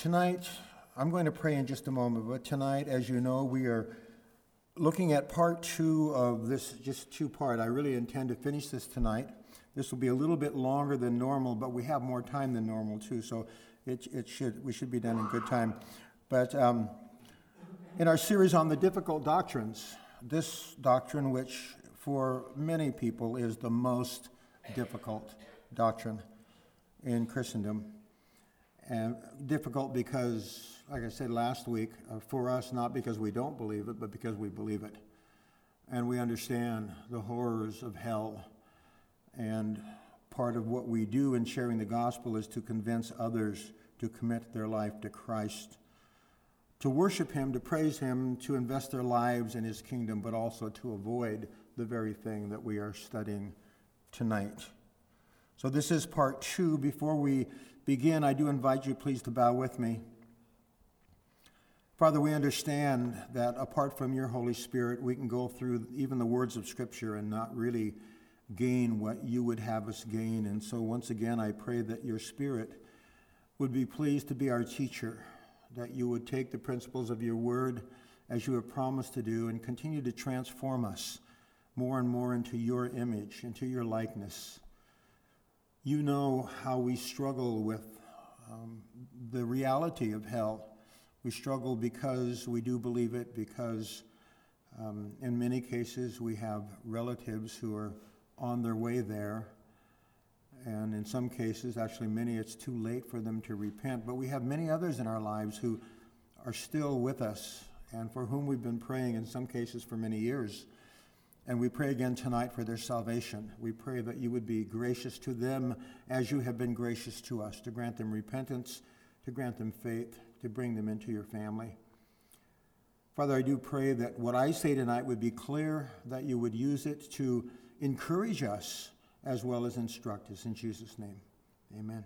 Tonight, I'm going to pray in just a moment, but tonight, as you know, we are looking at part 2 of this, just 2-part. I really intend to finish this tonight. This will be a little bit longer than normal, but we have more time than normal too, so we should be done in good time. But in our series on the difficult doctrines, this doctrine, which for many people is the most difficult doctrine in Christendom, and difficult because, like I said last week, for us, not because we don't believe it, but because we believe it. And we understand the horrors of hell. And part of what we do in sharing the gospel is to convince others to commit their life to Christ, to worship him, to praise him, to invest their lives in his kingdom, but also to avoid the very thing that we are studying tonight. So this is part 2. Before we begin, I do invite you please to bow with me. Father, we understand that apart from your Holy Spirit, we can go through even the words of Scripture and not really gain what you would have us gain. And so once again, I pray that your Spirit would be pleased to be our teacher, that you would take the principles of your word as you have promised to do and continue to transform us more and more into your image, into your likeness. You know how we struggle with the reality of hell. We struggle because we do believe it, because in many cases we have relatives who are on their way there. And in some cases, actually many, it's too late for them to repent. But we have many others in our lives who are still with us and for whom we've been praying in some cases for many years. And we pray again tonight for their salvation. We pray that you would be gracious to them as you have been gracious to us, to grant them repentance, to grant them faith, to bring them into your family. Father, I do pray that what I say tonight would be clear, that you would use it to encourage us as well as instruct us. In Jesus' name, amen.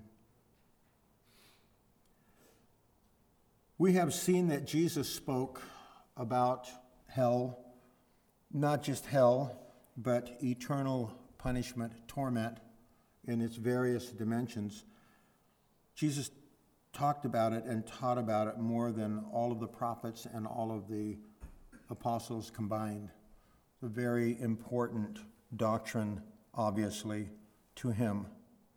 We have seen that Jesus spoke about hell, not just hell, but eternal punishment, torment in its various dimensions. Jesus talked about it and taught about it more than all of the prophets and all of the apostles combined. It's a very important doctrine, obviously, to him.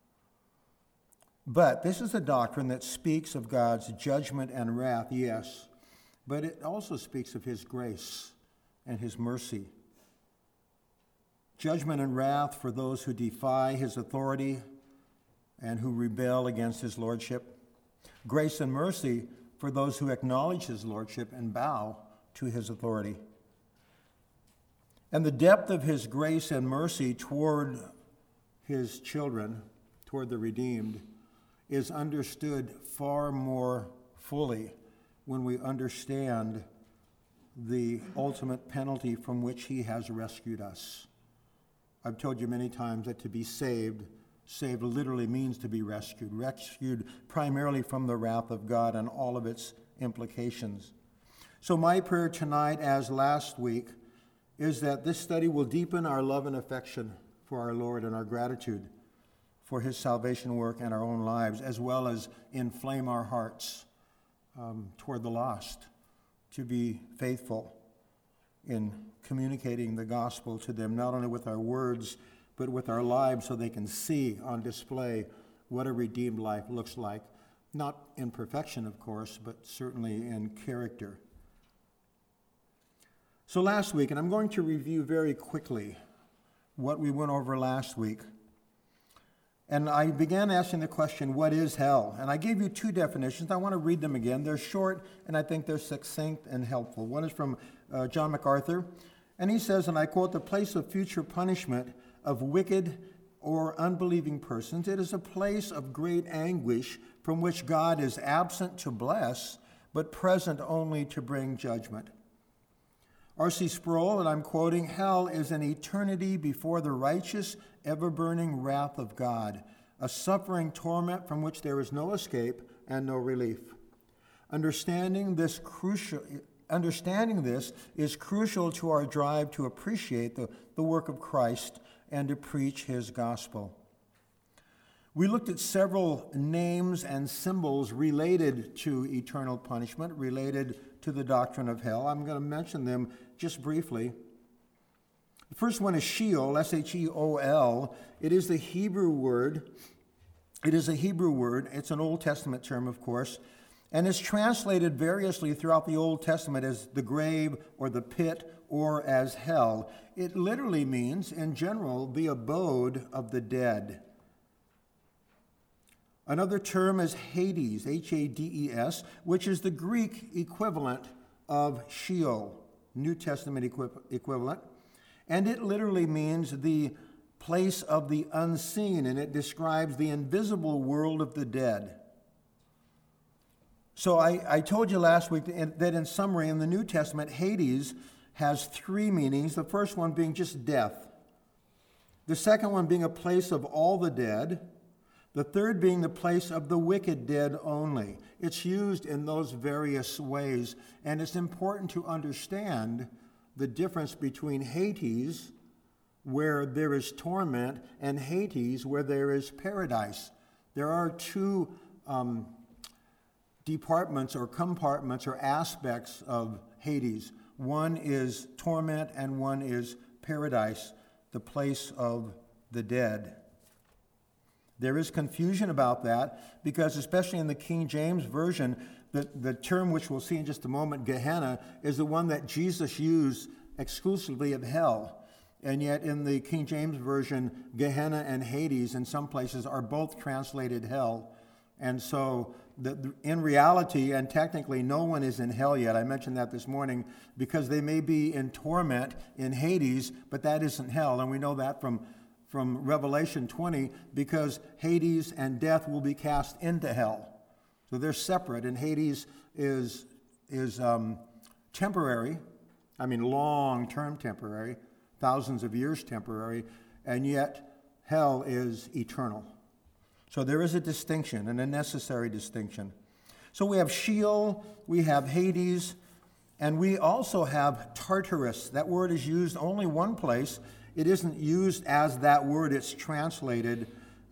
But this is a doctrine that speaks of God's judgment and wrath, yes, but it also speaks of his grace and his mercy. Judgment and wrath for those who defy his authority and who rebel against his lordship. Grace and mercy for those who acknowledge his lordship and bow to his authority. And the depth of his grace and mercy toward his children, toward the redeemed, is understood far more fully when we understand the ultimate penalty from which he has rescued us. I've told you many times that to be saved literally means to be rescued primarily from the wrath of God and all of its implications. So my prayer tonight, as last week, is that this study will deepen our love and affection for our Lord and our gratitude for his salvation work in our own lives, as well as inflame our hearts toward the lost, to be faithful in communicating the gospel to them, not only with our words, but with our lives, so they can see on display what a redeemed life looks like. Not in perfection, of course, but certainly in character. So last week, and I'm going to review very quickly what we went over last week. And I began asking the question, what is hell? And I gave you 2 definitions. I want to read them again. They're short, and I think they're succinct and helpful. One is from John MacArthur, and he says, and I quote, "The place of future punishment of wicked or unbelieving persons, it is a place of great anguish from which God is absent to bless, but present only to bring judgment." R.C. Sproul, and I'm quoting, "Hell is an eternity before the righteous, ever-burning wrath of God, a suffering torment from which there is no escape and no relief. Understanding this is crucial to our drive to appreciate the work of Christ and to preach his gospel. We looked at several names and symbols related to eternal punishment, related to the doctrine of hell. I'm going to mention them just briefly. The first one is Sheol, S-H-E-O-L. It is the Hebrew word. It is a Hebrew word. It's an Old Testament term, of course, and is translated variously throughout the Old Testament as the grave or the pit or as hell. It literally means, in general, the abode of the dead. Another term is Hades, H-A-D-E-S, which is the Greek equivalent of Sheol, New Testament equivalent. And it literally means the place of the unseen, and it describes the invisible world of the dead. So I told you last week that in summary, in the New Testament, Hades has three meanings, the first one being just death, the second one being a place of all the dead, the third being the place of the wicked dead only. It's used in those various ways, and it's important to understand the difference between Hades, where there is torment, and Hades, where there is paradise. There are two departments or compartments or aspects of Hades. One is torment and one is paradise, the place of the dead. There is confusion about that because, especially in the King James Version, the term which we'll see in just a moment, Gehenna, is the one that Jesus used exclusively of hell. And yet in the King James Version, Gehenna and Hades in some places are both translated hell. And so in reality and technically, no one is in hell yet. I mentioned that this morning because they may be in torment in Hades, but that isn't hell. And we know that from Revelation 20, because Hades and death will be cast into hell. So they're separate, and Hades is temporary, long-term temporary, thousands of years temporary, and yet hell is eternal. So there is a distinction, and a necessary distinction. So we have Sheol, we have Hades, and we also have Tartarus. That word is used only one place. It isn't used as that word. It's translated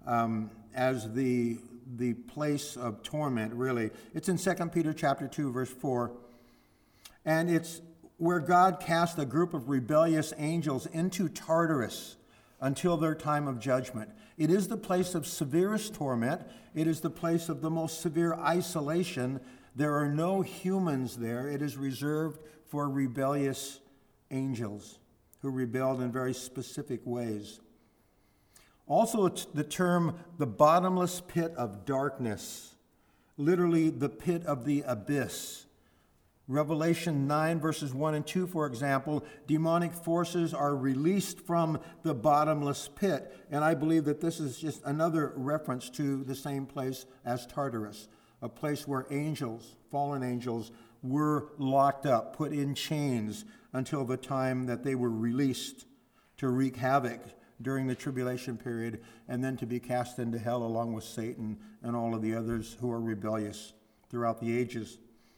as the place of torment, really. It's in 2 Peter chapter 2, verse 4. And it's where God cast a group of rebellious angels into Tartarus until their time of judgment. It is the place of severest torment. It is the place of the most severe isolation. There are no humans there. It is reserved for rebellious angels who rebelled in very specific ways. Also, the term the bottomless pit of darkness, literally the pit of the abyss. Revelation 9, verses 1 and 2, for example, demonic forces are released from the bottomless pit. And I believe that this is just another reference to the same place as Tartarus, a place where angels, fallen angels, were locked up, put in chains until the time that they were released to wreak havoc during the tribulation period, and then to be cast into hell along with Satan and all of the others who are rebellious throughout the ages.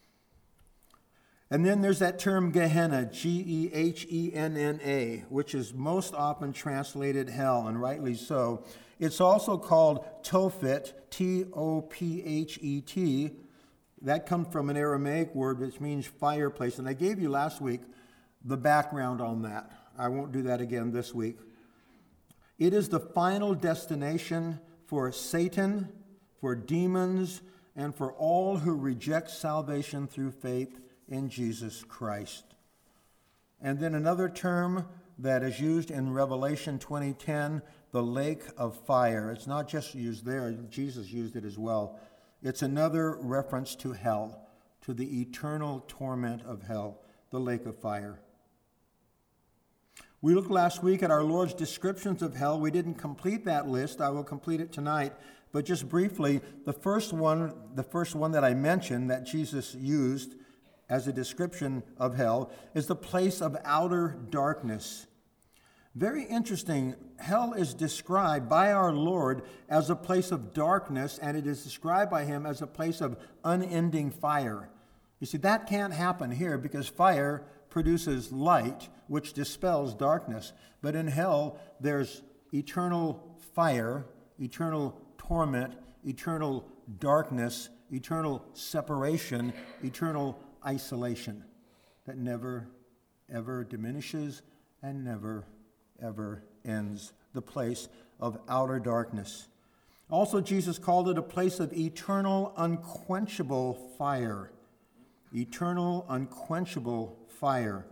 And then there's that term Gehenna, Gehenna, which is most often translated hell, and rightly so. It's also called Tophet, T-O-P-H-E-T. That comes from an Aramaic word which means fireplace. And I gave you last week the background on that. I won't do that again this week. It is the final destination for Satan, for demons, and for all who reject salvation through faith in Jesus Christ. And then another term that is used in Revelation 20:10, the lake of fire. It's not just used there, Jesus used it as well. It's another reference to hell, to the eternal torment of hell, the lake of fire. We looked last week at our Lord's descriptions of hell. We didn't complete that list. I will complete it tonight. But just briefly, the first one that I mentioned that Jesus used as a description of hell is the place of outer darkness. Very interesting. Hell is described by our Lord as a place of darkness, and it is described by him as a place of unending fire. You see, that can't happen here because fire produces light, which dispels darkness. But in hell, there's eternal fire, eternal torment, eternal darkness, eternal separation, eternal isolation that never, ever diminishes and never, ever ends. The place of outer darkness. Also, Jesus called it a place of eternal, unquenchable fire. Eternal, unquenchable fire.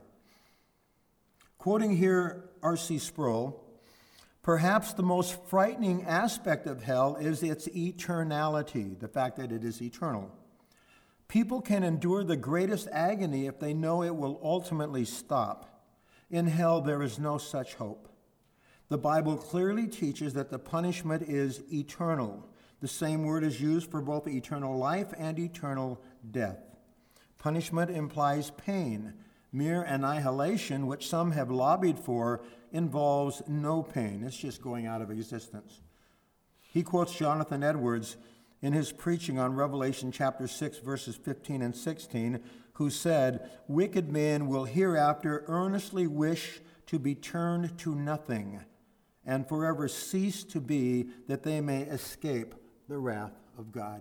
Quoting here R.C. Sproul, perhaps the most frightening aspect of hell is its eternality, the fact that it is eternal. People can endure the greatest agony if they know it will ultimately stop. In hell, there is no such hope. The Bible clearly teaches that the punishment is eternal. The same word is used for both eternal life and eternal death. Punishment implies pain. Mere annihilation, which some have lobbied for, involves no pain. It's just going out of existence. He quotes Jonathan Edwards in his preaching on Revelation chapter 6, verses 15 and 16, who said, "Wicked men will hereafter earnestly wish to be turned to nothing and forever cease to be, that they may escape the wrath of God."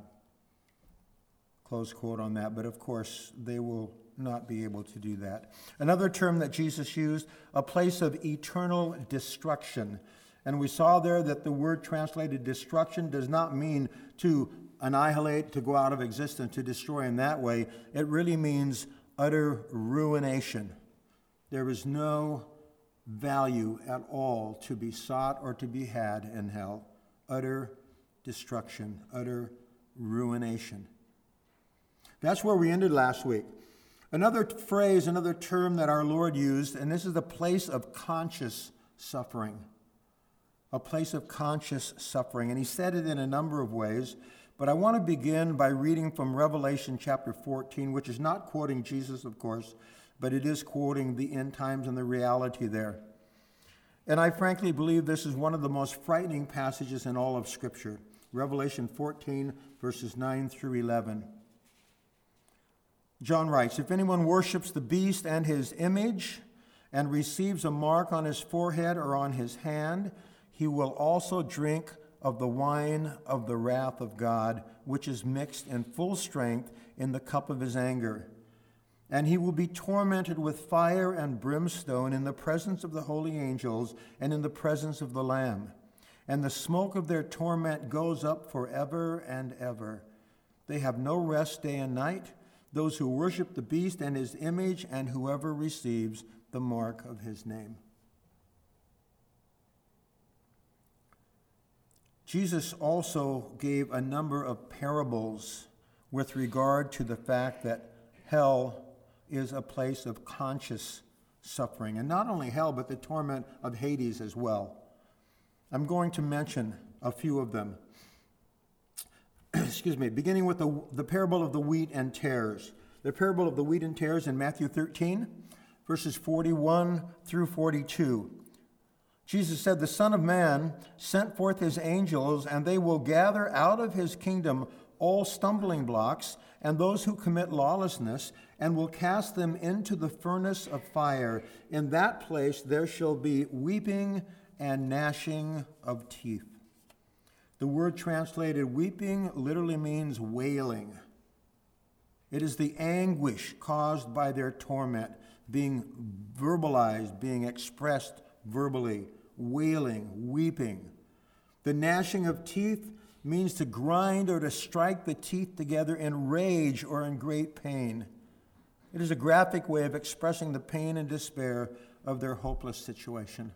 Close quote on that, but of course they will not be able to do that. Another term that Jesus used, a place of eternal destruction. And we saw there that the word translated destruction does not mean to annihilate, to go out of existence, to destroy in that way. It really means utter ruination. There is no value at all to be sought or to be had in hell. Utter destruction, utter ruination. That's where we ended last week. Another phrase, another term that our Lord used, and this is the place of conscious suffering. A place of conscious suffering. And he said it in a number of ways, but I want to begin by reading from Revelation chapter 14, which is not quoting Jesus, of course, but it is quoting the end times and the reality there. And I frankly believe this is one of the most frightening passages in all of Scripture. Revelation 14, verses 9 through 11. John writes, "If anyone worships the beast and his image and receives a mark on his forehead or on his hand, he will also drink of the wine of the wrath of God, which is mixed in full strength in the cup of his anger. And he will be tormented with fire and brimstone in the presence of the holy angels and in the presence of the Lamb. And the smoke of their torment goes up forever and ever. They have no rest day and night, those who worship the beast and his image, and whoever receives the mark of his name." Jesus also gave a number of parables with regard to the fact that hell is a place of conscious suffering. And not only hell, but the torment of Hades as well. I'm going to mention a few of them. Beginning with the parable of the wheat and tares. The parable of the wheat and tares in Matthew 13, verses 41 through 42. Jesus said, "The Son of Man sent forth his angels, and they will gather out of his kingdom all stumbling blocks and those who commit lawlessness, and will cast them into the furnace of fire. In that place there shall be weeping and gnashing of teeth." The word translated weeping literally means wailing. It is the anguish caused by their torment being verbalized, being expressed verbally, wailing, weeping. The gnashing of teeth means to grind or to strike the teeth together in rage or in great pain. It is a graphic way of expressing the pain and despair of their hopeless situation.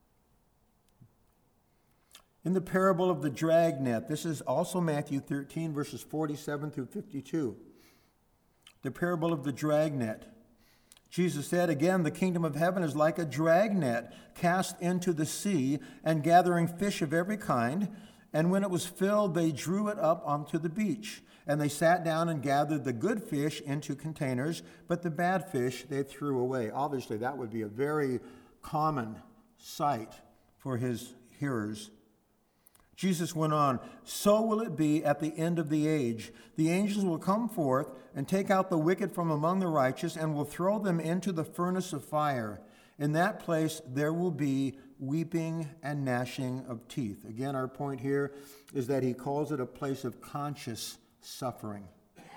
In the parable of the dragnet, this is also Matthew 13, verses 47 through 52. The parable of the dragnet. Jesus said, "Again, the kingdom of heaven is like a dragnet cast into the sea and gathering fish of every kind. And when it was filled, they drew it up onto the beach. And they sat down and gathered the good fish into containers, but the bad fish they threw away." Obviously, that would be a very common sight for his hearers. Jesus went on, "So will it be at the end of the age. The angels will come forth and take out the wicked from among the righteous and will throw them into the furnace of fire. In that place, there will be weeping and gnashing of teeth. Again, our point here is that he calls it a place of conscious suffering.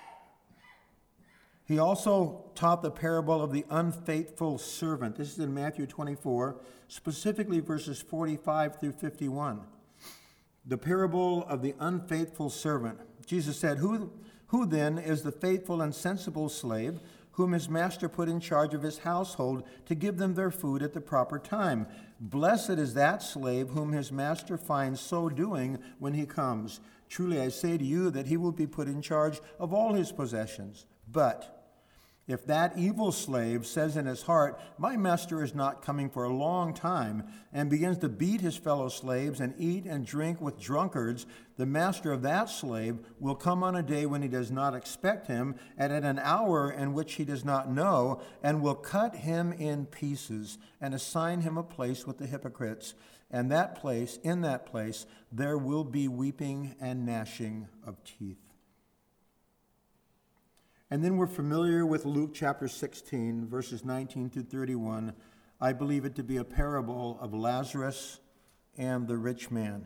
He also taught the parable of the unfaithful servant. This is in Matthew 24, specifically verses 45 through 51. The parable of the unfaithful servant. Jesus said, Who then is the faithful and sensible slave whom his master put in charge of his household to give them their food at the proper time? Blessed is that slave whom his master finds so doing when he comes. Truly I say to you that he will be put in charge of all his possessions. But if that evil slave says in his heart, my master is not coming for a long time, and begins to beat his fellow slaves and eat and drink with drunkards, the master of that slave will come on a day when he does not expect him, and at an hour in which he does not know, and will cut him in pieces and assign him a place with the hypocrites. And in that place, there will be weeping and gnashing of teeth. And then we're familiar with Luke chapter 16, verses 19 through 31. I believe it to be a parable of Lazarus and the rich man.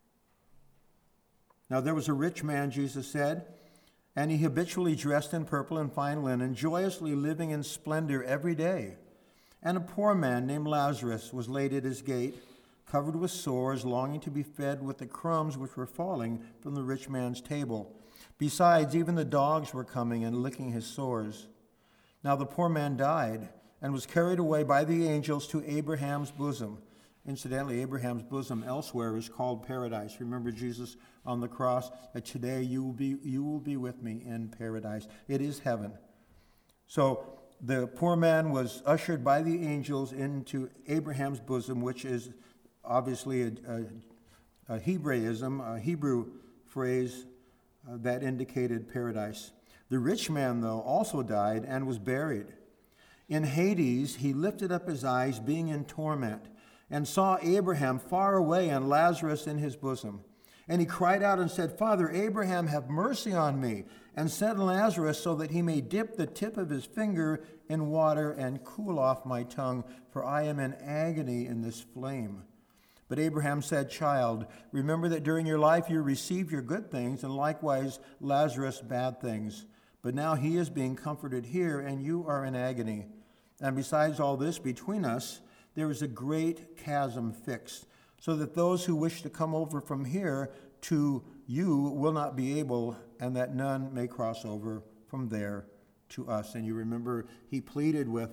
Now there was a rich man, Jesus said, and he habitually dressed in purple and fine linen, joyously living in splendor every day. And a poor man named Lazarus was laid at his gate, covered with sores, longing to be fed with the crumbs which were falling from the rich man's table. Besides, even the dogs were coming and licking his sores. Now the poor man died and was carried away by the angels to Abraham's bosom. Incidentally, Abraham's bosom elsewhere is called paradise. Remember Jesus on the cross, that today you will be with me in paradise. It is heaven. So the poor man was ushered by the angels into Abraham's bosom, which is obviously a Hebraism, a Hebrew phrase that indicated paradise. The rich man, though, also died and was buried. In Hades, he lifted up his eyes, being in torment, and saw Abraham far away and Lazarus in his bosom. And he cried out and said, Father Abraham, have mercy on me, and send Lazarus so that he may dip the tip of his finger in water and cool off my tongue, for I am in agony in this flame. But Abraham said, Child, remember that during your life you received your good things, and likewise Lazarus bad things. But now he is being comforted here, and you are in agony. And besides all this, between us there is a great chasm fixed, so that those who wish to come over from here to you will not be able, and that none may cross over from there to us. And you remember he pleaded with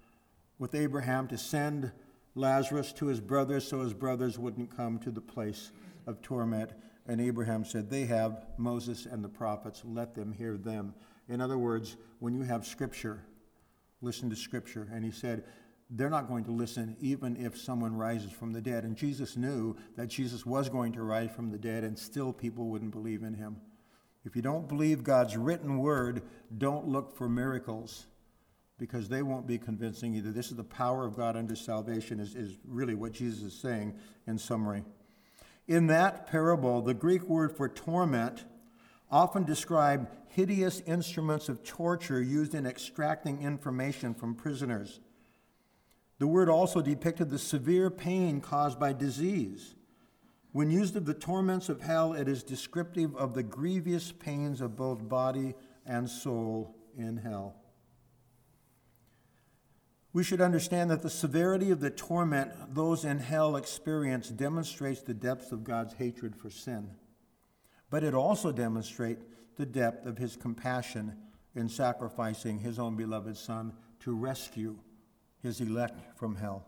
Abraham to send Lazarus to his brothers so his brothers wouldn't come to the place of torment. And Abraham said, they have Moses and the prophets, let them hear them. In other words, when you have Scripture, listen to Scripture. And he said, they're not going to listen even if someone rises from the dead. And Jesus knew that Jesus was going to rise from the dead, and still people wouldn't believe in him. If you don't believe God's written word, don't look for miracles, because they won't be convincing either. This is the power of God unto salvation is really what Jesus is saying in summary. In that parable, the Greek word for torment often described hideous instruments of torture used in extracting information from prisoners. The word also depicted the severe pain caused by disease. When used of the torments of hell, it is descriptive of the grievous pains of both body and soul in hell. We should understand that the severity of the torment those in hell experience demonstrates the depth of God's hatred for sin. But it also demonstrates the depth of his compassion in sacrificing his own beloved Son to rescue his elect from hell.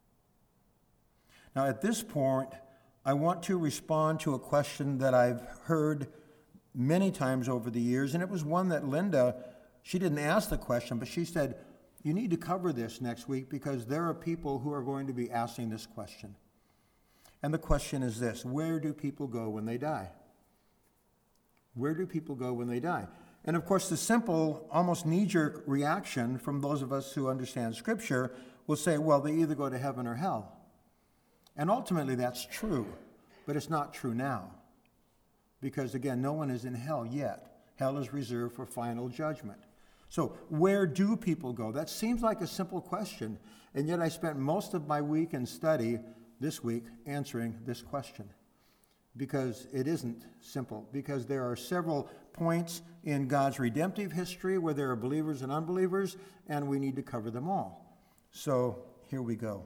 Now, at this point, I want to respond to a question that I've heard many times over the years, and it was one that Linda, she didn't ask the question, but she said, you need to cover this next week because there are people who are going to be asking this question. And the question is this: where do people go when they die? Where do people go when they die? And of course, the simple, almost knee-jerk reaction from those of us who understand Scripture will say, well, they either go to heaven or hell. And ultimately, that's true, but it's not true now. Because again, no one is in hell yet. Hell is reserved for final judgment. So where do people go? That seems like a simple question, and yet I spent most of my week in study this week answering this question, because it isn't simple, because there are several points in God's redemptive history where there are believers and unbelievers, and we need to cover them all. So here we go.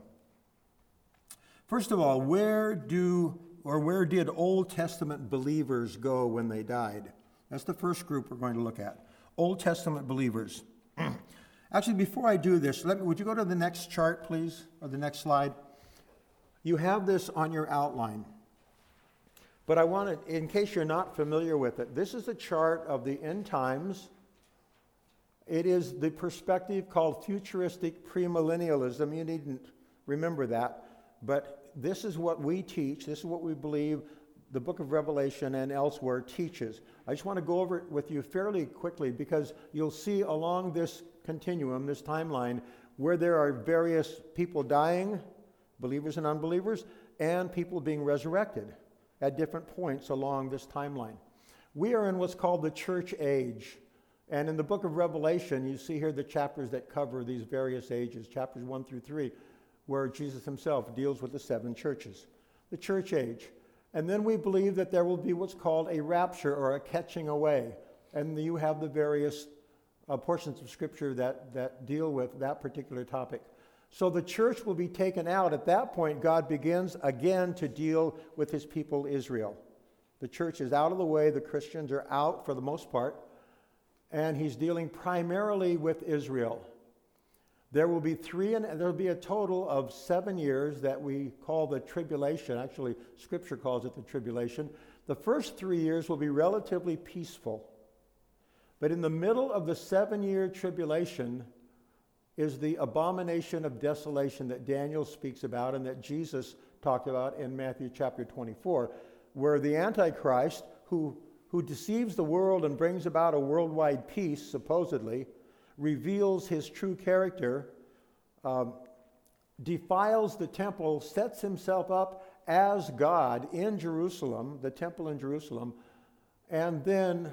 First of all, where did Old Testament believers go when they died? That's the first group we're going to look at. Old Testament believers. Actually, before I do this, would you go to the next chart, please, or the next slide? You have this on your outline. But I want to, in case you're not familiar with it, this is a chart of the end times. It is the perspective called futuristic premillennialism. You needn't remember that. But this is what we teach. This is what we believe the book of Revelation and elsewhere teaches. I just want to go over it with you fairly quickly, because you'll see along this continuum, this timeline, where there are various people dying, believers and unbelievers, and people being resurrected at different points along this timeline. We are in what's called the church age. And in the book of Revelation, you see here the chapters that cover these various ages, chapters 1 through 3, where Jesus himself deals with the 7 churches, the church age. And then we believe that there will be what's called a rapture, or a catching away. And you have the various portions of Scripture that deal with that particular topic. So the church will be taken out. At that point, God begins again to deal with his people Israel. The church is out of the way. The Christians are out for the most part. And he's dealing primarily with Israel. There will be a total of 7 years that we call the tribulation. Actually, Scripture calls it the tribulation. The first 3 years will be relatively peaceful. But in the middle of the 7-year tribulation is the abomination of desolation that Daniel speaks about and that Jesus talked about in Matthew chapter 24, where the Antichrist, who deceives the world and brings about a worldwide peace, supposedly, reveals his true character, defiles the temple, sets himself up as God in Jerusalem, the temple in Jerusalem, and then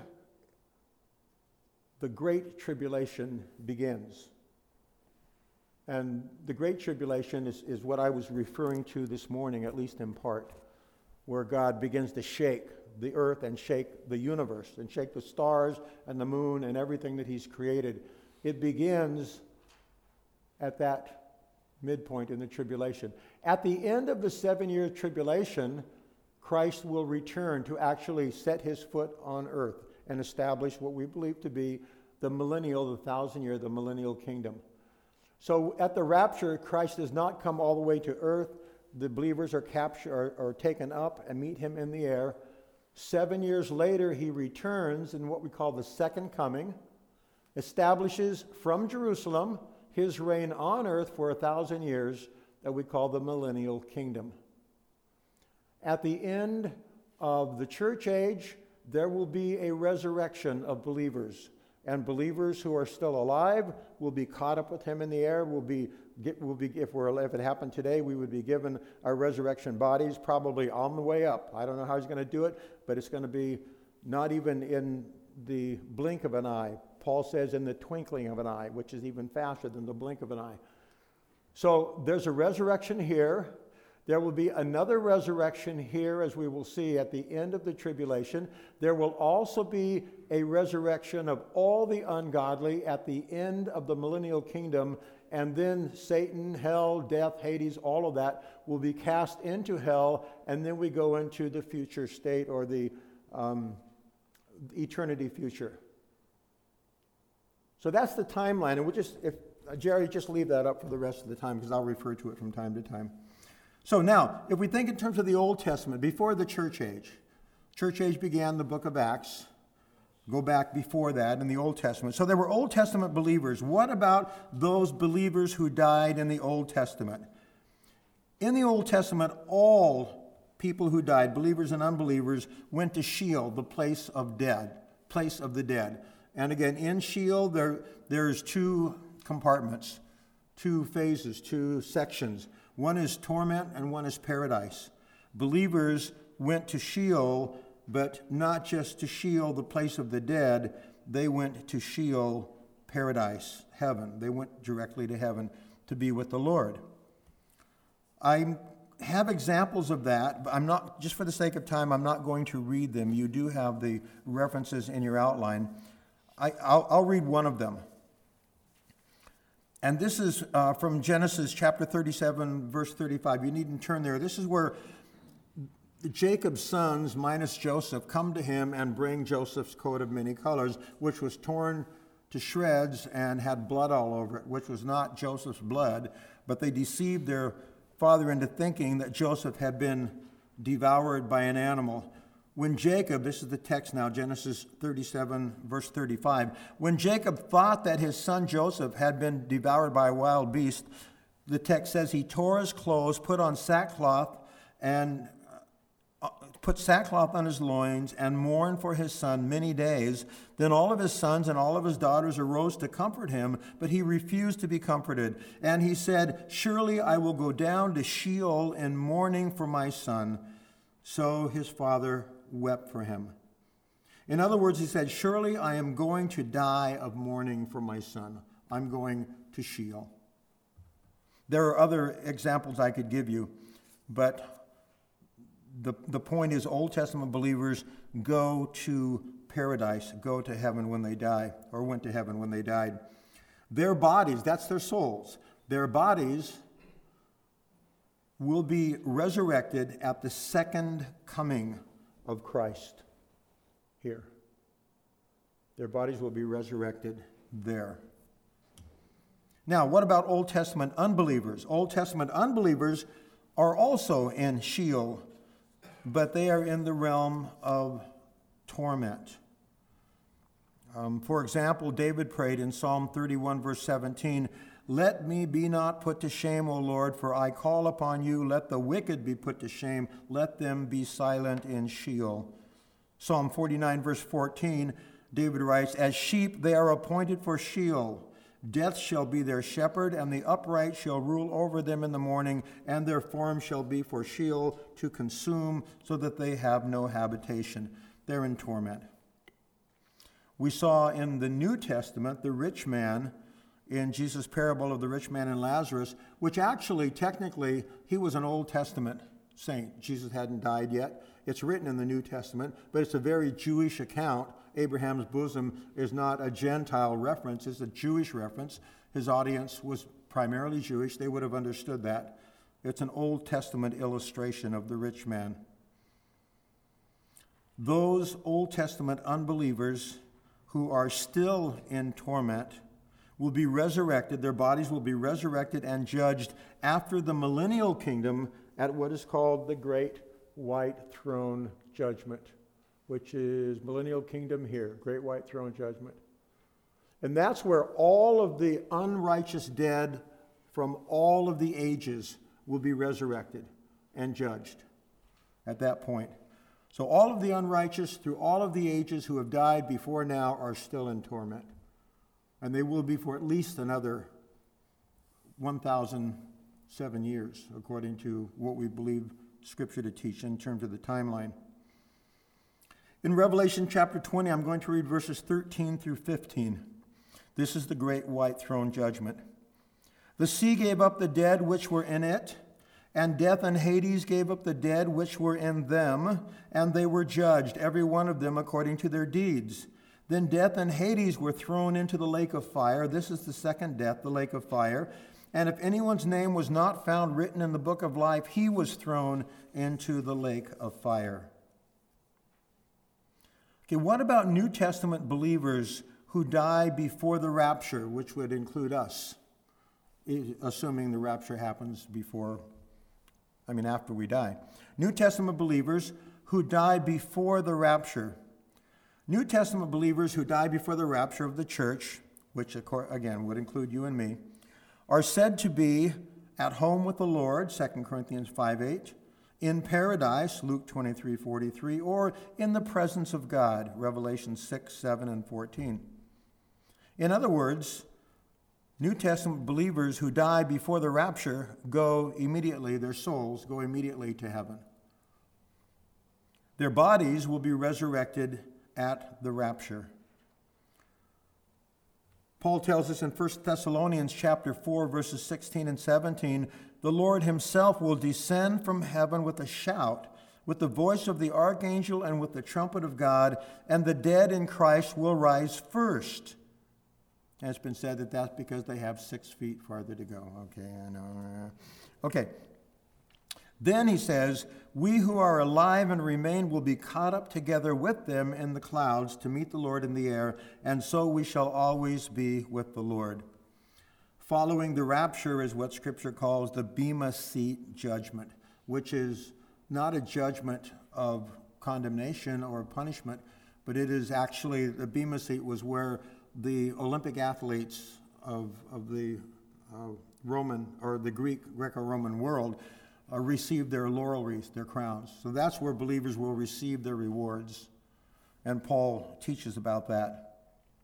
the Great Tribulation begins. And the Great Tribulation is what I was referring to this morning, at least in part, where God begins to shake the earth and shake the universe and shake the stars and the moon and everything that he's created. It begins at that midpoint in the tribulation. At the end of the 7-year tribulation, Christ will return to actually set his foot on earth and establish what we believe to be the millennial, the 1,000-year, the millennial kingdom. So at the rapture, Christ does not come all the way to earth. The believers are captured or taken up and meet him in the air. 7 years later, he returns in what we call the second coming, establishes from Jerusalem his reign on earth for 1,000 years that we call the millennial kingdom. At the end of the church age, there will be a resurrection of believers. And believers who are still alive will be caught up with him in the air. If it happened today, we would be given our resurrection bodies probably on the way up. I don't know how he's going to do it, but it's going to be not even in the blink of an eye. Paul says in the twinkling of an eye, which is even faster than the blink of an eye. So there's a resurrection here. There will be another resurrection here, as we will see at the end of the tribulation. There will also be a resurrection of all the ungodly at the end of the millennial kingdom, and then Satan, hell, death, Hades, all of that will be cast into hell, and then we go into the future state, or the eternity future. So that's the timeline, and Jerry, just leave that up for the rest of the time, because I'll refer to it from time to time. So now, if we think in terms of the Old Testament, before the church age began the book of Acts. Go back before that in the Old Testament. So there were Old Testament believers. What about those believers who died in the Old Testament? In the Old Testament, all people who died, believers and unbelievers, went to Sheol, the place of the dead. And again, in Sheol, there's 2 compartments, 2 phases, 2 sections. One is torment and one is paradise. Believers went to Sheol, but not just to Sheol, the place of the dead. They went to Sheol, paradise, heaven. They went directly to heaven to be with the Lord. I have examples of that, but I'm not, just for the sake of time, I'm not going to read them. You do have the references in your outline. I'll read one of them. And this is from Genesis chapter 37, verse 35. You needn't turn there. This is where Jacob's sons, minus Joseph, come to him and bring Joseph's coat of many colors, which was torn to shreds and had blood all over it, which was not Joseph's blood, but they deceived their father into thinking that Joseph had been devoured by an animal. When Jacob, this is the text now, Genesis 37, verse 35, when Jacob thought that his son Joseph had been devoured by a wild beast, the text says he tore his clothes, put sackcloth on his loins, and mourned for his son many days. Then all of his sons and all of his daughters arose to comfort him, but he refused to be comforted. And he said, "Surely I will go down to Sheol in mourning for my son." So his father wept for him. In other words, he said, "Surely I am going to die of mourning for my son. I'm going to Sheol." There are other examples I could give you, but the point is Old Testament believers go to paradise, go to heaven when they die, or went to heaven when they died. Their bodies, that's their souls, their bodies will be resurrected at the second coming of Christ here. Their bodies will be resurrected there. Now, what about Old Testament unbelievers? Old Testament unbelievers are also in Sheol, but they are in the realm of torment. For example, David prayed in Psalm 31, verse 17, "Let me be not put to shame, O Lord, for I call upon you. Let the wicked be put to shame. Let them be silent in Sheol." Psalm 49, verse 14, David writes, "As sheep they are appointed for Sheol. Death shall be their shepherd, and the upright shall rule over them in the morning, and their form shall be for Sheol to consume, so that they have no habitation." They're in torment. We saw in the New Testament the rich man in Jesus' parable of the rich man and Lazarus, which actually, technically, he was an Old Testament saint. Jesus hadn't died yet. It's written in the New Testament, but it's a very Jewish account. Abraham's bosom is not a Gentile reference, it's a Jewish reference. His audience was primarily Jewish. They would have understood that. It's an Old Testament illustration of the rich man. Those Old Testament unbelievers who are still in torment will be resurrected. Their bodies will be resurrected and judged after the millennial kingdom at what is called the Great White Throne Judgment, which is millennial kingdom here, Great White Throne Judgment. And that's where all of the unrighteous dead from all of the ages will be resurrected and judged at that point. So all of the unrighteous through all of the ages who have died before now are still in torment. And they will be for at least another 1,007 years, according to what we believe Scripture to teach in terms of the timeline. In Revelation chapter 20, I'm going to read verses 13 through 15. This is the great white throne judgment. "The sea gave up the dead which were in it, and death and Hades gave up the dead which were in them, and they were judged, every one of them according to their deeds. Then death and Hades were thrown into the lake of fire." This is the second death, the lake of fire. "And if anyone's name was not found written in the book of life, he was thrown into the lake of fire." Okay, what about New Testament believers who die before the rapture, which would include us, assuming the rapture happens after we die? New Testament believers who die before the rapture. New Testament believers who die before the rapture of the church, which again would include you and me, are said to be at home with the Lord, 2 Corinthians 5:8, in paradise, Luke 23:43, or in the presence of God, Revelation 6, 7, and 14. In other words, New Testament believers who die before the rapture go immediately, their souls go immediately to heaven. Their bodies will be resurrected at the rapture. Paul tells us in 1 Thessalonians chapter 4, verses 16 and 17, the Lord himself will descend from heaven with a shout, with the voice of the archangel and with the trumpet of God, and the dead in Christ will rise first. And it's been said that that's because they have 6 feet farther to go. Okay, I know. Okay. Then he says, we who are alive and remain will be caught up together with them in the clouds to meet the Lord in the air, and so we shall always be with the Lord. Following the rapture is what Scripture calls the Bema Seat judgment, which is not a judgment of condemnation or punishment, but it is actually, the Bema Seat was where the Olympic athletes of the Roman or the Greco-Roman world received their laurel wreaths, their crowns. So that's where believers will receive their rewards. And Paul teaches about that.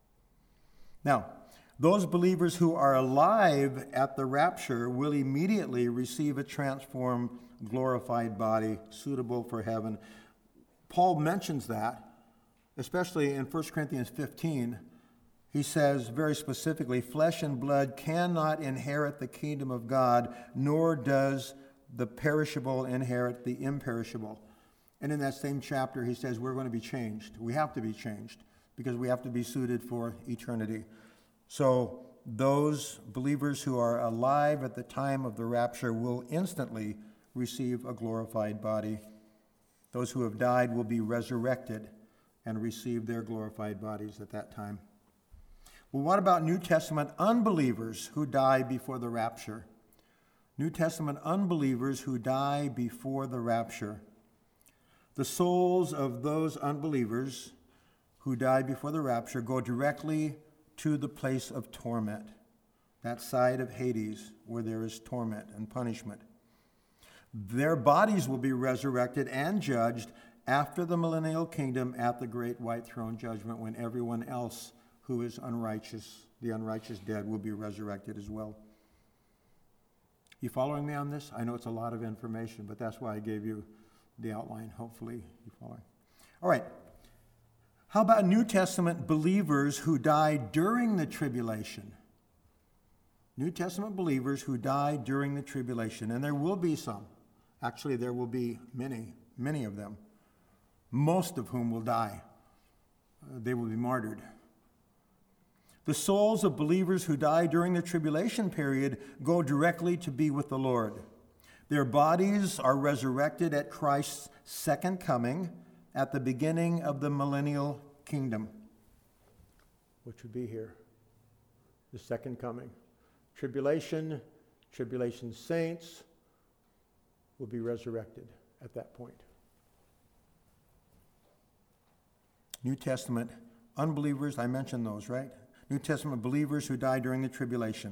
Now, those believers who are alive at the rapture will immediately receive a transformed, glorified body suitable for heaven. Paul mentions that, especially in 1 Corinthians 15. He says very specifically, flesh and blood cannot inherit the kingdom of God, nor does the perishable inherit the imperishable. And in that same chapter, he says we're going to be changed. We have to be changed because we have to be suited for eternity. So those believers who are alive at the time of the rapture will instantly receive a glorified body. Those who have died will be resurrected and receive their glorified bodies at that time. Well, what about New Testament unbelievers who die before the rapture? New Testament unbelievers who die before the rapture. The souls of those unbelievers who die before the rapture go directly to the place of torment, that side of Hades where there is torment and punishment. Their bodies will be resurrected and judged after the millennial kingdom at the great white throne judgment, when everyone else who is unrighteous, the unrighteous dead, will be resurrected as well. You following me on this? I know it's a lot of information, but that's why I gave you the outline. Hopefully you're following. All right. How about New Testament believers who died during the tribulation? New Testament believers who died during the tribulation, and there will be some. Actually, there will be many of them, most of whom will die. They will be martyred. The souls of believers who die during the tribulation period go directly to be with the Lord. Their bodies are resurrected at Christ's second coming at the beginning of the millennial kingdom, which would be here, the second coming. Tribulation saints will be resurrected at that point. New Testament unbelievers, I mentioned those, right? New Testament believers who died during the tribulation.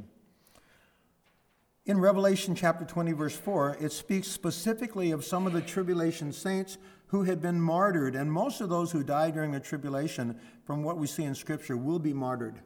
In Revelation chapter 20, verse 4, it speaks specifically of some of the tribulation saints who had been martyred, and most of those who died during the tribulation, from what we see in Scripture, will be martyred.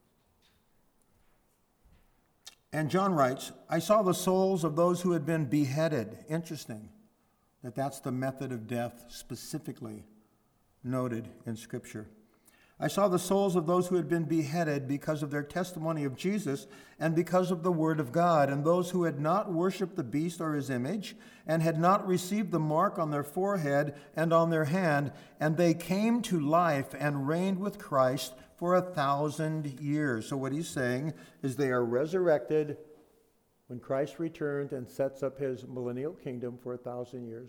And John writes, I saw the souls of those who had been beheaded. Interesting that that's the method of death specifically noted in Scripture. I saw the souls of those who had been beheaded because of their testimony of Jesus and because of the word of God, and those who had not worshipped the beast or his image and had not received the mark on their forehead and on their hand, and they came to life and reigned with Christ for 1,000 years. So what he's saying is they are resurrected when Christ returns and sets up his millennial kingdom for 1,000 years.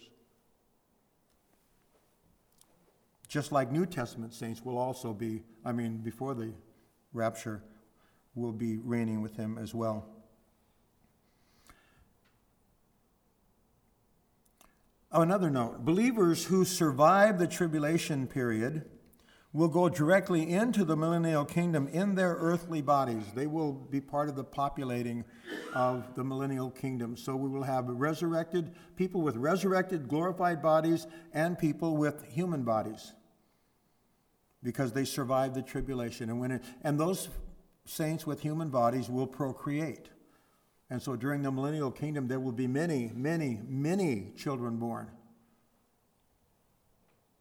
Just like New Testament saints will also be, before the rapture, will be reigning with him as well. Oh, another note, believers who survive the tribulation period will go directly into the millennial kingdom in their earthly bodies. They will be part of the populating of the millennial kingdom. So we will have resurrected people with resurrected, glorified bodies and people with human bodies, because they survived the tribulation. And those saints with human bodies will procreate. And so during the millennial kingdom, there will be many, many, many children born.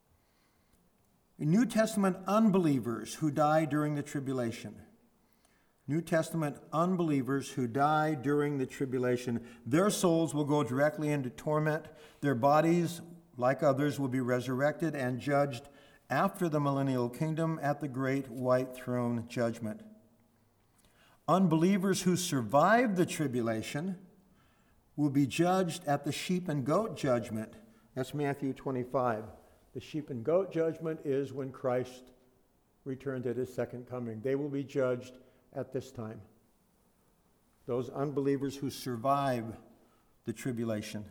New Testament unbelievers who die during the tribulation. New Testament unbelievers who die during the tribulation, their souls will go directly into torment. Their bodies, like others, will be resurrected and judged after the millennial kingdom at the great white throne judgment. Unbelievers who survive the tribulation will be judged at the sheep and goat judgment. That's Matthew 25. The sheep and goat judgment is when Christ returns at his second coming. They will be judged at this time. Those unbelievers who survive the tribulation.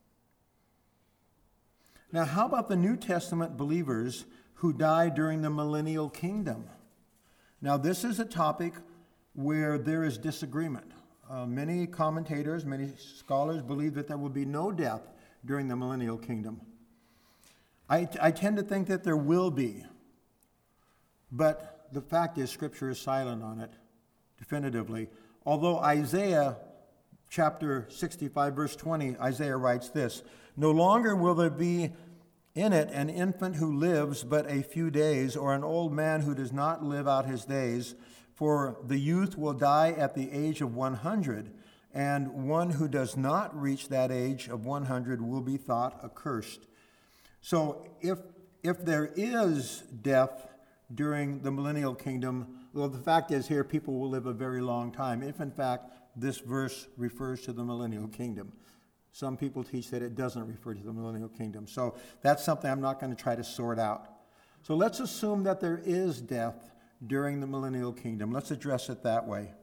Now, how about the New Testament believers who die during the millennial kingdom? Now, this is a topic where there is disagreement. Many commentators, many scholars believe that there will be no death during the millennial kingdom. I tend to think that there will be, but the fact is Scripture is silent on it definitively. Although Isaiah chapter 65 verse 20, Isaiah writes this, "No longer will there be in it an infant who lives but a few days, or an old man who does not live out his days, for the youth will die at the age of 100, and one who does not reach that age of 100 will be thought accursed." So if there is death during the millennial kingdom, well, the fact is here people will live a very long time, if in fact this verse refers to the millennial kingdom. Some people teach that it doesn't refer to the millennial kingdom. So that's something I'm not going to try to sort out. So let's assume that there is death during the millennial kingdom. Let's address it that way.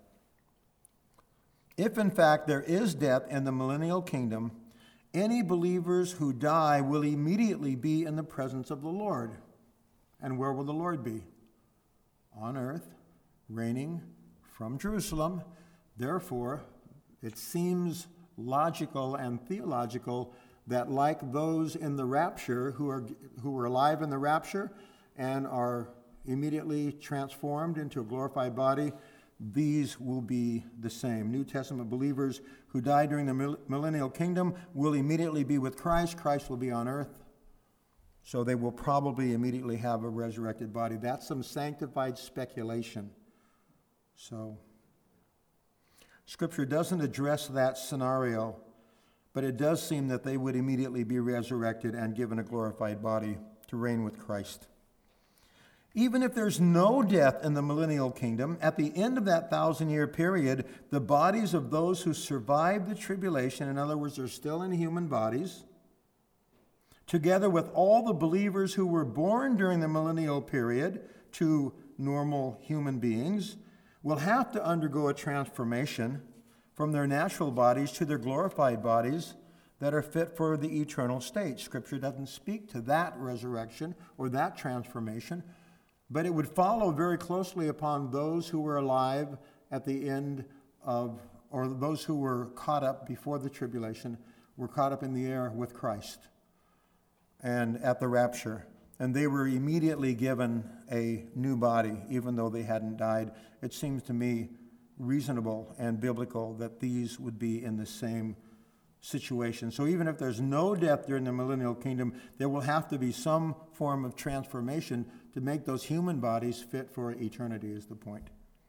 If in fact there is death in the millennial kingdom, any believers who die will immediately be in the presence of the Lord. And where will the Lord be? On earth, reigning from Jerusalem. Therefore, it seems logical and theological that like those in the rapture who are alive in the rapture and are immediately transformed into a glorified body, these will be the same. New Testament believers who die during the millennial kingdom will immediately be with Christ. Christ will be on earth. So they will probably immediately have a resurrected body. That's some sanctified speculation. So Scripture doesn't address that scenario, but it does seem that they would immediately be resurrected and given a glorified body to reign with Christ. Even if there's no death in the millennial kingdom, at the end of that 1,000-year period, the bodies of those who survived the tribulation, in other words, they're still in human bodies, together with all the believers who were born during the millennial period to normal human beings, will have to undergo a transformation from their natural bodies to their glorified bodies that are fit for the eternal state. Scripture doesn't speak to that resurrection or that transformation, but it would follow very closely upon those who were alive at the end of, or those who were caught up before the tribulation, were caught up in the air with Christ and at the rapture. And they were immediately given a new body, even though they hadn't died. It seems to me reasonable and biblical that these would be in the same situation. So even if there's no death during the millennial kingdom, there will have to be some form of transformation to make those human bodies fit for eternity, is the point.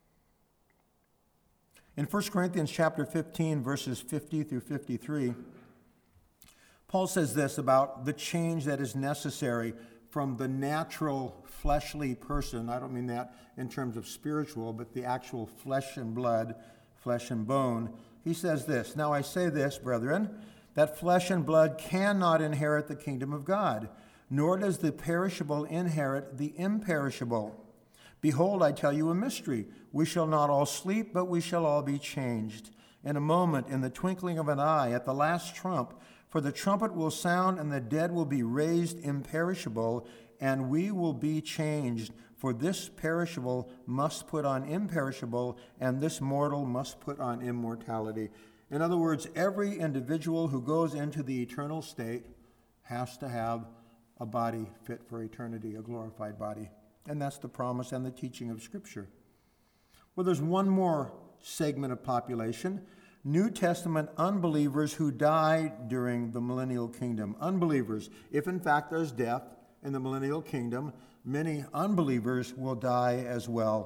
In 1 Corinthians chapter 15, verses 50 through 53, Paul says this about the change that is necessary from the natural fleshly person. I don't mean that in terms of spiritual, but the actual flesh and blood, flesh and bone. He says this, "Now I say this, brethren, that flesh and blood cannot inherit the kingdom of God, nor does the perishable inherit the imperishable. Behold, I tell you a mystery. We shall not all sleep, but we shall all be changed. In a moment, in the twinkling of an eye, at the last trump, for the trumpet will sound, and the dead will be raised imperishable, and we will be changed. For this perishable must put on imperishable, and this mortal must put on immortality." In other words, every individual who goes into the eternal state has to have a body fit for eternity, a glorified body. And that's the promise and the teaching of Scripture. Well, there's one more segment of population: New Testament unbelievers who died during the millennial kingdom. Unbelievers. If in fact there's death in the millennial kingdom, many unbelievers will die as well.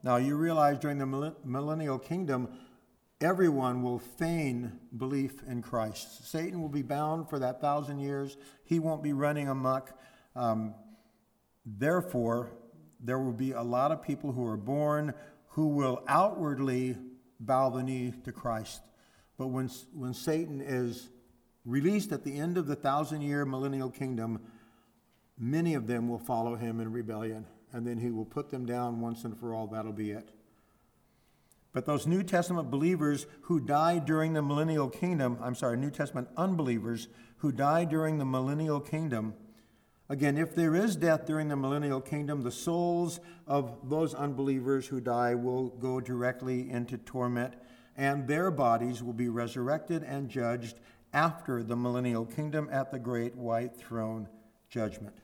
Now, you realize during the millennial kingdom, everyone will feign belief in Christ. Satan will be bound for that 1,000 years. He won't be running amok. Therefore, there will be a lot of people who are born who will outwardly bow the knee to Christ. But when Satan is released at the end of the 1,000-year millennial kingdom, many of them will follow him in rebellion, and then he will put them down once and for all. That'll be it. But those New Testament believers who died during the millennial kingdom, New Testament unbelievers who died during the millennial kingdom, again, if there is death during the millennial kingdom, the souls of those unbelievers who die will go directly into torment, and their bodies will be resurrected and judged after the millennial kingdom at the great white throne judgment.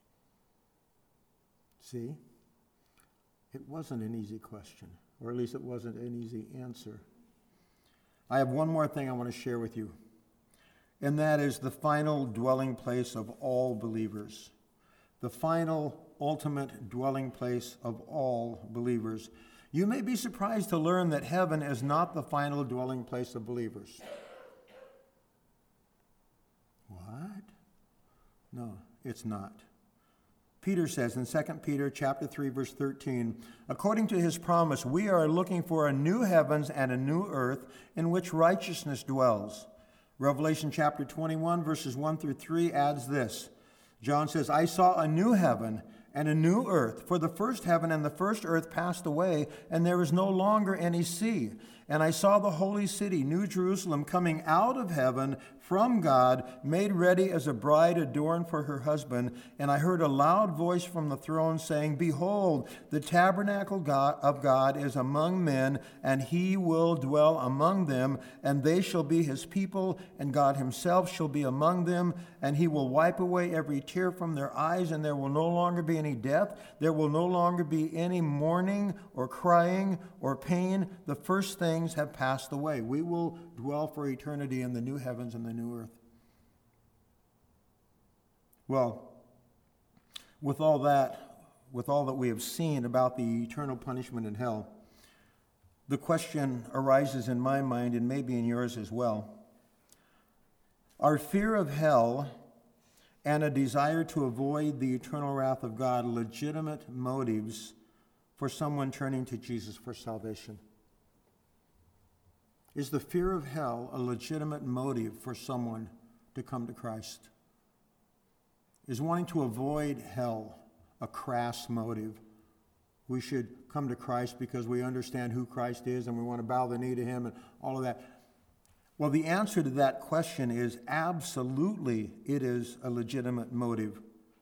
See? It wasn't an easy question, or at least it wasn't an easy answer. I have one more thing I want to share with you, and that is the final dwelling place of all believers. The final, ultimate dwelling place of all believers. You may be surprised to learn that heaven is not the final dwelling place of believers. What? No, it's not. Peter says in 2 Peter chapter 3, verse 13, according to his promise, we are looking for a new heavens and a new earth in which righteousness dwells. Revelation chapter 21, verses 1 through 3 adds this. John says, I saw a new heaven and a new earth, for the first heaven and the first earth passed away, and there is no longer any sea. And I saw the holy city, New Jerusalem, coming out of heaven from God, made ready as a bride adorned for her husband. And I heard a loud voice from the throne saying, behold, the tabernacle of God is among men, and he will dwell among them, and they shall be his people, and God himself shall be among them, and he will wipe away every tear from their eyes, and there will no longer be any death. There will no longer be any mourning or crying or pain. The first things have passed away. We will dwell for eternity in the new heavens and the new earth. Well, with all that we have seen about the eternal punishment in hell, the question arises in my mind, and maybe in yours as well. Are fear of hell and a desire to avoid the eternal wrath of God legitimate motives for someone turning to Jesus for salvation? Is the fear of hell a legitimate motive for someone to come to Christ? Is wanting to avoid hell a crass motive? We should come to Christ because we understand who Christ is and we want to bow the knee to him and all of that. Well, the answer to that question is absolutely it is a legitimate motive.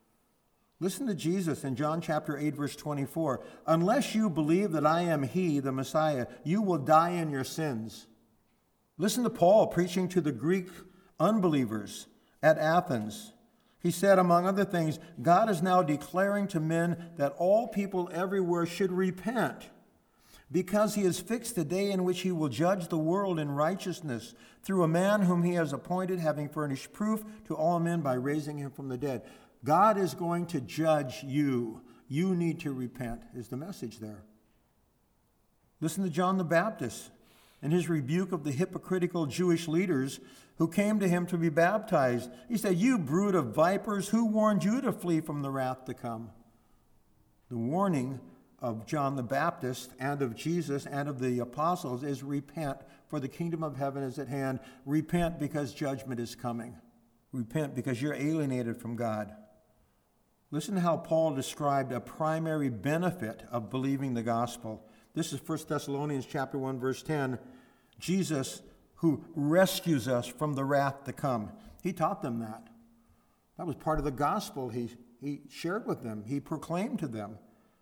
Listen to Jesus in John chapter 8, verse 24. Unless you believe that I am he, the Messiah, you will die in your sins. Listen to Paul preaching to the Greek unbelievers at Athens. He said, among other things, God is now declaring to men that all people everywhere should repent, because he has fixed the day in which he will judge the world in righteousness through a man whom he has appointed, having furnished proof to all men by raising him from the dead. God is going to judge you. You need to repent, is the message there. Listen to John the Baptist in his rebuke of the hypocritical Jewish leaders who came to him to be baptized. He said, you brood of vipers, who warned you to flee from the wrath to come? The warning of John the Baptist and of Jesus and of the apostles is repent, for the kingdom of heaven is at hand. Repent because judgment is coming. Repent because you're alienated from God. Listen to how Paul described a primary benefit of believing the gospel. This is 1 Thessalonians chapter 1, verse 10. Jesus, who rescues us from the wrath to come. He taught them that. That was part of the gospel he shared with them. He proclaimed to them.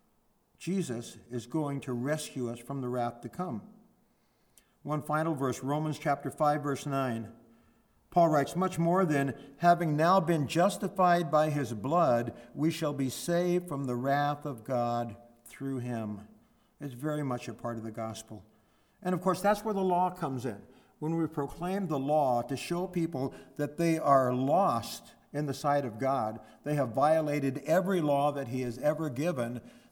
Jesus is going to rescue us from the wrath to come. One final verse, Romans chapter 5, verse 9. Paul writes, much more than having now been justified by his blood, we shall be saved from the wrath of God through him. It's very much a part of the gospel. And of course, that's where the law comes in. When we proclaim the law to show people that they are lost in the sight of God, they have violated every law that he has ever given,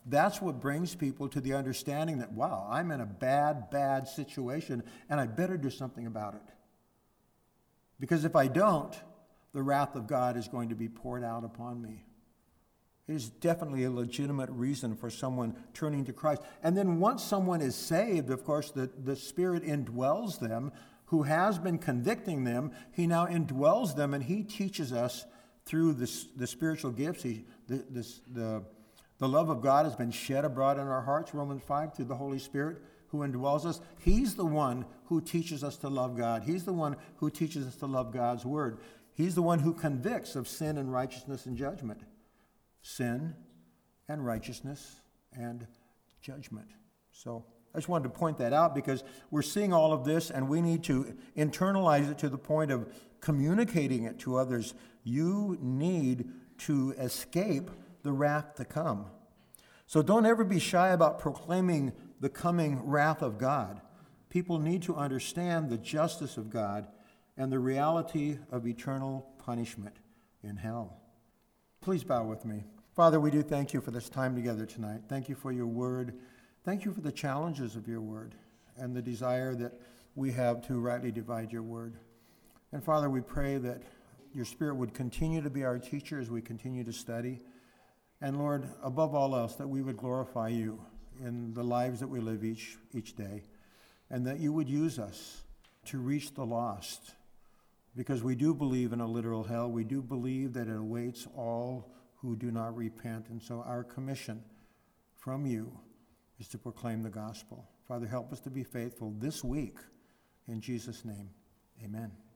That's what brings people to the understanding that, wow, I'm in a bad, bad situation, and I better do something about it. Because if I don't, the wrath of God is going to be poured out upon me. It is definitely a legitimate reason for someone turning to Christ. And then once someone is saved, of course, the Spirit indwells them, who has been convicting them. He now indwells them, and he teaches us through the spiritual gifts. The love of God has been shed abroad in our hearts, Romans 5, through the Holy Spirit who indwells us. He's the one who teaches us to love God. He's the one who teaches us to love God's word. He's the one who convicts of sin and righteousness and judgment. Sin and righteousness and judgment. So I just wanted to point that out because we're seeing all of this and we need to internalize it to the point of communicating it to others. You need to escape the wrath to come. So don't ever be shy about proclaiming the coming wrath of God. People need to understand the justice of God and the reality of eternal punishment in hell. Please bow with me. Father, we do thank you for this time together tonight. Thank you for your word. Thank you for the challenges of your word and the desire that we have to rightly divide your word. And Father, we pray that your Spirit would continue to be our teacher as we continue to study. And Lord, above all else, that we would glorify you in the lives that we live each day, and that you would use us to reach the lost, because we do believe in a literal hell. We do believe that it awaits all who do not repent. And so our commission from you is to proclaim the gospel. Father, help us to be faithful this week. In Jesus' name, amen.